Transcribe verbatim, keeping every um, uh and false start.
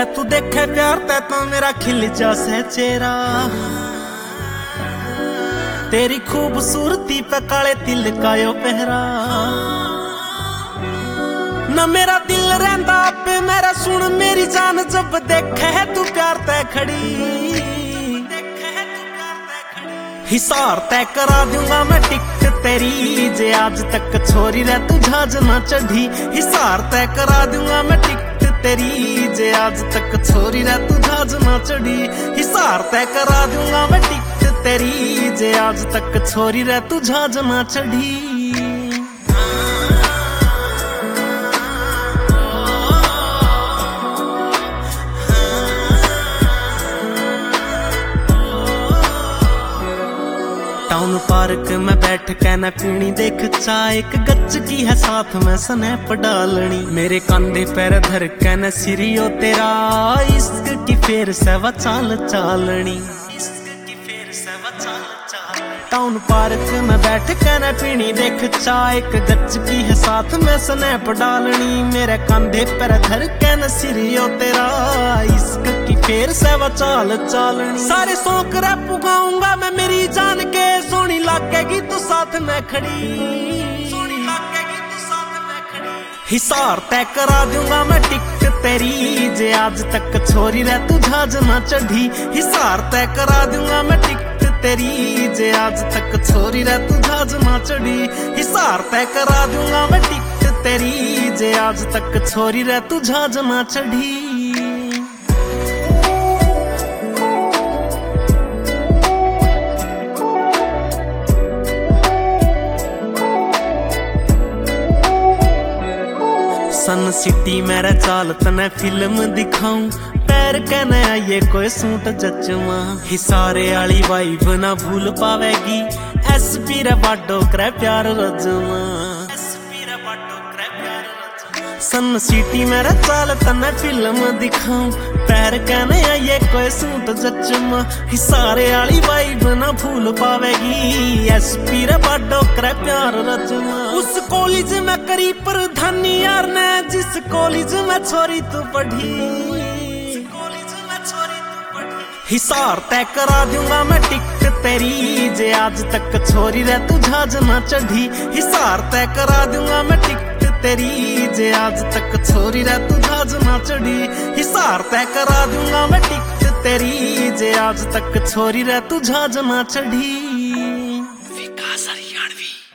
तू देखे प्यार ते तो मेरा खिल जासे चेहरा। तेरी खूबसूरती पे काले तिल का यो पहरा। न मेरा दिल रहंदा पे मेरा सुन मेरी जान जब देखे तू प्यार ते खड़ी। हिसार तय करा दूंगा मैं टिकट तेरी जे आज तक छोरी रह तू जहाज ना चढ़ी। हिसार तय करा दूंगा मैं टिकट तेरी जे आज तक छोरी रह तू जहाज ना चढ़ी। हिसार तय करा दूंगा मैं टिकट तेरी जे आज तक छोरी रह तू जहाज ना चढ़ी। टाउन पार्क में बैठ के न पीनी देख चाय एक गच की है साथ में स्नैप डालनी। मेरे कंधे पैर धर के न सिरियो तेरा इश्क की फेर से व चाल चालनी। टाउन पार्क में बैठ के न पीनी देख चाय एक गच की है साथ में स्नैप डालनी। मेरे कंधे पैर धर के न सिरियो तेरा इश्क की फेर से व चाल चालनी। सारे शौक रे पुगाऊंगा मैं मेरी जान के सोनी लागेगी तू साथ में खड़ी। सोनी लागेगी तू साथ में खड़ी। हिसार तय करा दूंगा मैं टिकट तेरी जे आज तक छोरी रह तू जहाज ना चढ़ी। हिसार तय करा दूंगा मैं टिकट तेरी जे आज तक छोरी रह तू जहाज ना चढ़ी। हिसार तय करा दूंगा मैं टिकट तेरी जे आज तक छोरी रह तू जहाज ना चढ़ी। सन सिटी मेरा चाल तने फिल्म दिखाऊं पैर कहने आइए कोई सूट जचवा। हिसारे आली वाइब ना भूल पावेगी एसपी रे बाडो करे प्यार रजवा। सन सिटी मेरा चाल तने फिल्म दिखाऊं पैर कहने आइए कोई सूट जचवा। हिसारे आली वाइब ना भूल पावेगी एसपी रे बाडो करे प्यार रजवा। उस कॉलेज में करी प्रधानी यार ने जिस कॉलेज में छोरी तू पढ़ी। हिसार तय करा दूंगा मैं टिकट तेरी जे आज तक छोरी रह तू जहाज ना चढ़ी। हिसार तय करा दूंगा मैं टिकट तेरी जे आज तक छोरी रह तू जहाज ना चढ़ी। हिसार तय करा दूंगा मैं टिकट तेरी जे आज तक छोरी रह तू जहाज ना चढ़ी। विकास हरियाणवी।